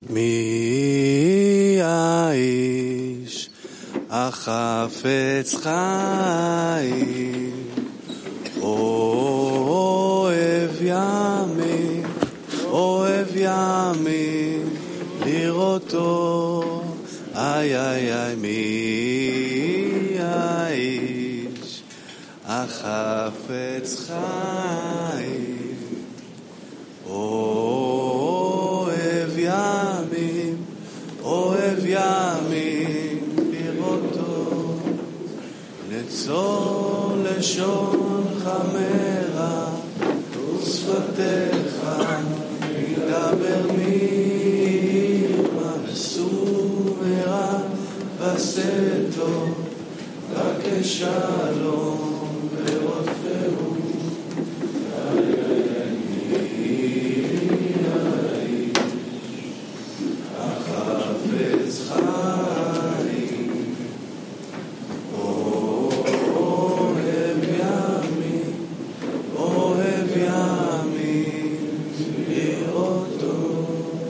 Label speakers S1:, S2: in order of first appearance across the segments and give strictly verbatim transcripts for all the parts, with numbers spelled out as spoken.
S1: מי האיש החפץ חיים, אוהב ימים, אוהב ימים לראותו, איי איי איי. מי האיש החפץ חיים, אוהב ימים, אוהב ימים לראותו, נצור לשונך מרע ושפתיך מדבר מרמה, וסומרה וסתו כשלום ורודפהו. החפץ חיים, אוהב ימים, אוהב ימים לראותו.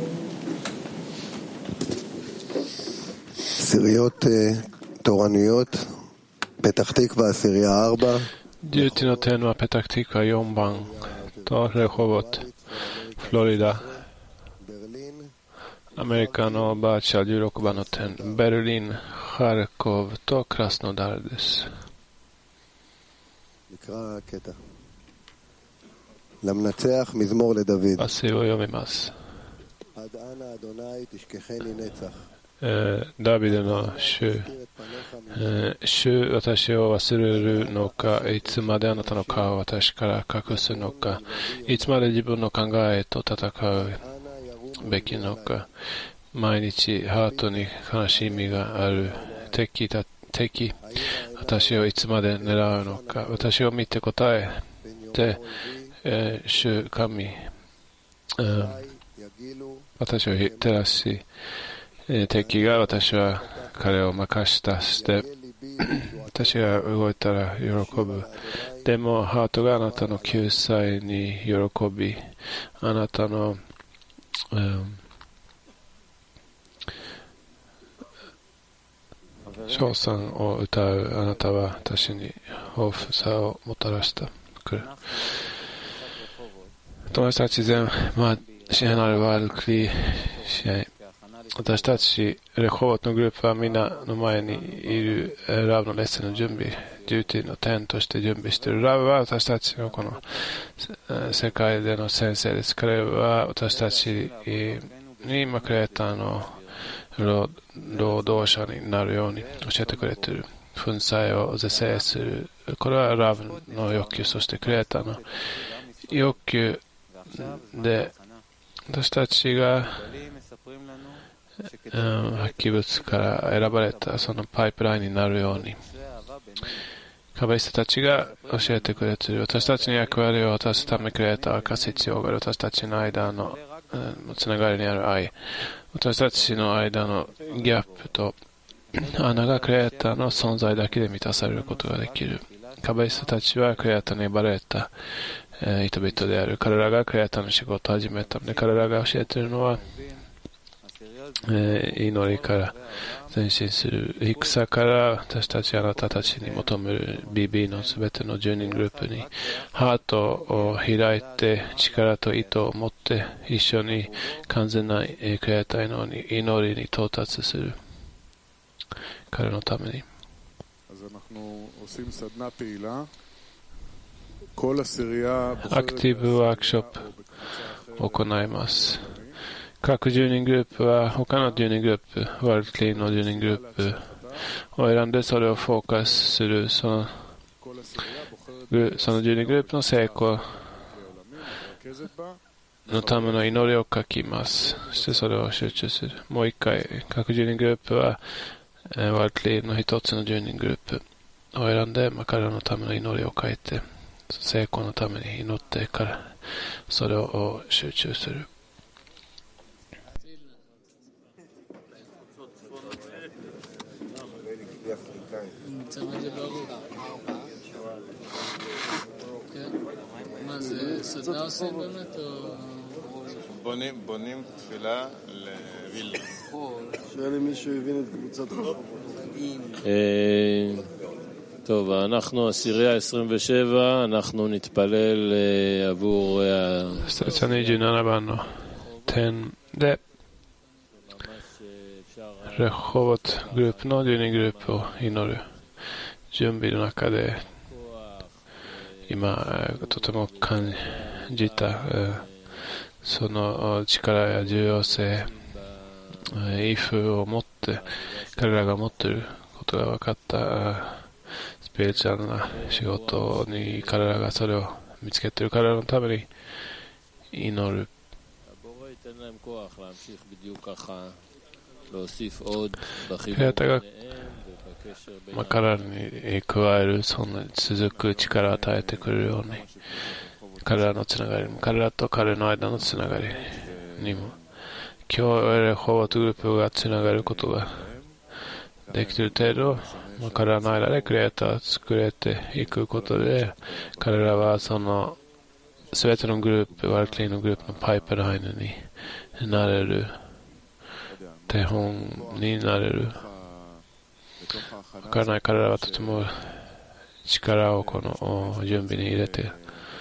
S2: עשיריות תורניות, פתח תקווה עשירייה ארבע.
S3: Gyűjti notén a Petach Tikva Jomban, to Rehovot, Florida, Amerikano Bácsal gyűrokban notén, Berlin, Kharkov, to Krasnodardis.
S2: נקרא הקטע. למנצח מזמור לדוד.
S3: Passzívó Jomimasz.
S2: עד אנה אדוני תשכחני נצח.
S3: Dávideno, ső, ső,私を忘れるのか、いつまであなたの顔を私から隠すのか、いつまで自分の考えと戦うべきのか、毎日ハートに悲しみがある敵だ、敵、私をいつまで狙うのか、私を見て答えて、えー、主神、うん、私を照らし、敵が私は彼を任したして私が動いたら喜ぶ。でもハートがあなたの救済に喜び、あなたの、うん、称賛を歌う。あなたは私に豊富さをもたらしたくる。友達たち全まあ支援あるワールドクリー支援。私たちレホートのグループはみんなの前にいるラブのレッスンの準備、デューティーの点として準備している。ラブは私たちのこの世界での先生です。彼は私たちに今クリエイターの労働者になるように教えてくれている。粉砕を是正する。これはラブの欲求、そしてクリエイターの欲求で、私たちがうん、発揮物から選ばれたそのパイプラインになるようにカバリストたちが教えてくれている。私たちの役割を果たすためクリエイターを明かす必要がある。私たちの間の、うん、つながりにある愛、私たちの間のギャップと穴がクリエイターの存在だけで満たされることができる。カバリストたちはクリエイターに選ばれた、えー、人々である。彼らがクリエイターの仕事を始めたので、彼らが教えているのはえー、祈りから前進する。戦から私たちあなたたちに求める ビービー のすべてのじゅうにんグループにハートを開いて力と意図を持って一緒に完全なクリエイターの祈りに到達する。彼のためにアクティブワークショップを行います。各じゅうにんグループは他のじゅうにんグループ、ワールドクリーンのじゅうにんグループを選んでそれをフォーカスする。そのそのじゅうにんグループの成功のための祈りを書きます。そしてそれを集中する。もう一回、各じゅうにんグループはワールドクリーンの一つのじゅうにんグループを選んで、まあ、彼らのための祈りを書いて、成功のために祈ってからそれを集中する。
S4: בונים תפילה
S2: שואל אם מישהו הבין את קבוצת רחובות.
S4: טוב, אנחנו עשירייה עשרים ושבע, אנחנו נתפלל עבור...
S3: Station nitjuunana番の点でレホボトグループのじゅうにグループを祈る準備の中で今とても感じたその力や重要性、イフを持って彼らが持っていることが分かったスピリチュアルな仕事に彼らがそれを見つけている彼らのために祈る。彼らが、まあ、彼らに加えるその続く力を与えてくれるように彼らのつながりも彼らと彼の間のつながりにも今日レホボトグループがつながることができている程度、まあ、彼らの間でクリエイターを作れていくことで彼らはそのすべてのグループワールドリーのグループのパイプラインになれる手本になれる。わからない彼らはとても力をこの準備に入れて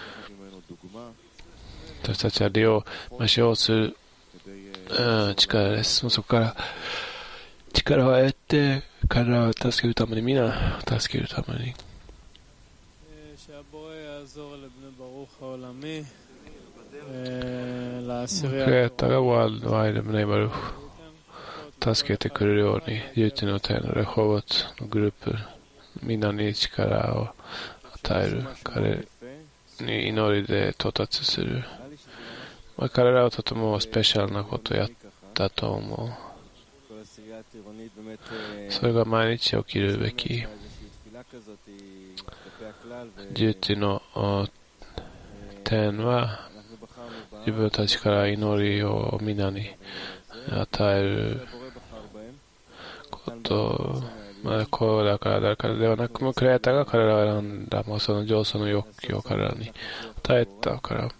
S3: 私たちは利用使用する力です。そこから力を得て彼らを助けるために皆を助けるためにクリエイターがワールドワイドネイバル助けてくれるようにじゅういちの点のレホボトのグループみんなに力を与える彼に祈りで到達する、まあ、彼らはとてもスペシャルなことをやったと思う。それが毎日起きるべきじゅういちの点は自分たちから祈りをみんなに与えること、まあ、こうだから誰からではなくもクリエイターが彼らを選んだ、まあ、その上層の欲求を彼らに与えたから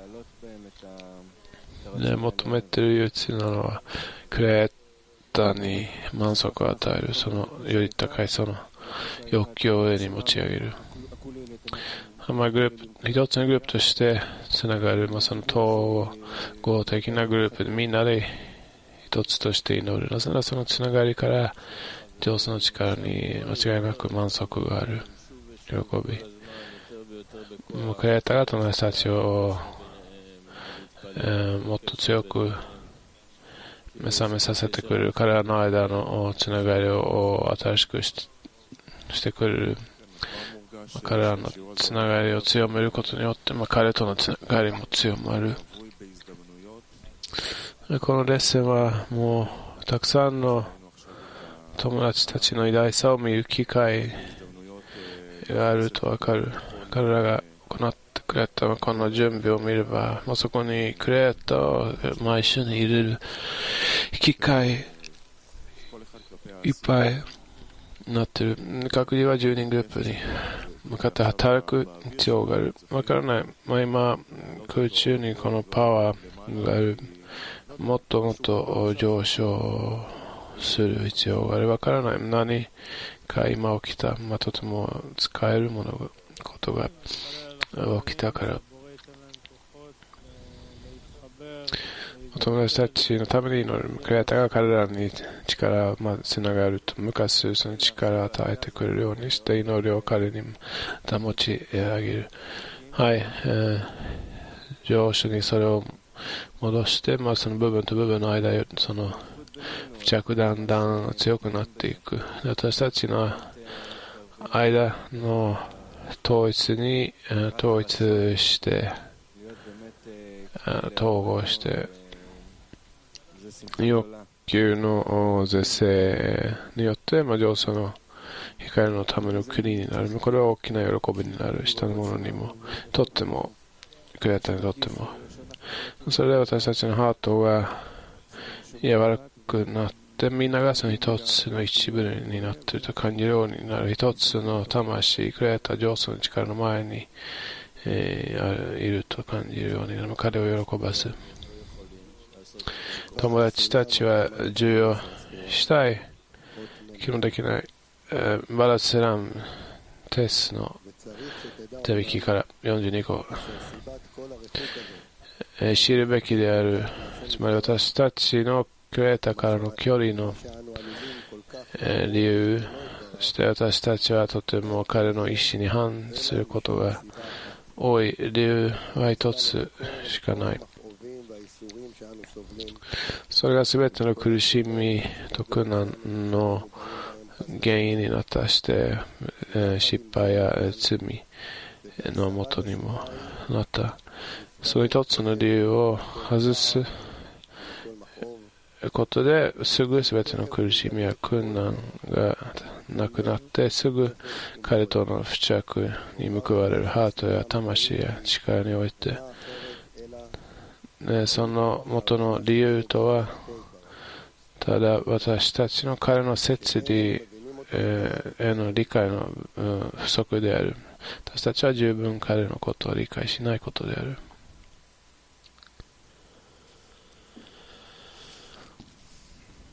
S3: で求めている唯一なのはクリエイターに満足を与えるそのより高いその欲求を上に持ち上げる、まあ、グループ一つのグループとしてつながる、まあ、その統合的なグループでみんなで一つとして祈る。なぜならそのつながりから上手の力に間違いなく満足がある喜び。もうクリエイターが友達たちを、えー、もっと強く目覚めさせてくれる彼らの間のつながりを新しくし、してくれる。彼らのつながりを強めることによって、まあ、彼とのつながりも強まる。このレッスンはもうたくさんの友達たちの偉大さを見る機会があるとわかる。彼らが行ってくれたこの準備を見れば、まあ、そこにクリエイターを、まあ、一緒に入れる機会いっぱいなってる。各自はじゅうにんグループに向かって働く必要がある。わからない。まあ、今空中にこのパワーがある。もっともっと上昇する必要がある。わからない。何か今起きた、まあ、とても使えるものことが起きたから。お友達たちのために祈る。クリエイターが彼らに力を、まあ、つながると昔その力を与えてくれるようにして祈りを彼に保ち上げる。はい、えー、上昇にそれを戻して、まあ、その部分と部分の間その付着だんだん強くなっていく。私たちの間の統一に統一して統合して欲求の是正によって、まあ、上層の光のための国になる。これは大きな喜びになる。下のものにもとってもクリエイターにとってもそれで私たちのハートが柔らかくなってみんながその一つの一部になっていると感じるようになる。一つの魂クリエイター上層の力の前に、えー、いると感じるようになる。彼を喜ばす。 友達たちは重要したい基本的な、えー、バラスラムテスの手引きからよんじゅうにこ、えー、知るべきである。つまり私たちのクレータからの距離の、えー、理由そして私たちはとても彼の意思に反することが多い理由は一つしかない。それがすべての苦しみと苦難の原因になったして、えー、失敗や罪のもとにもなった。その一つの理由を外すことですぐすべての苦しみや苦難がなくなってすぐ彼との付着に報われるハートや魂や力において、ね、その元の理由とはただ私たちの彼の摂理への理解の不足である。私たちは十分彼のことを理解しないことである。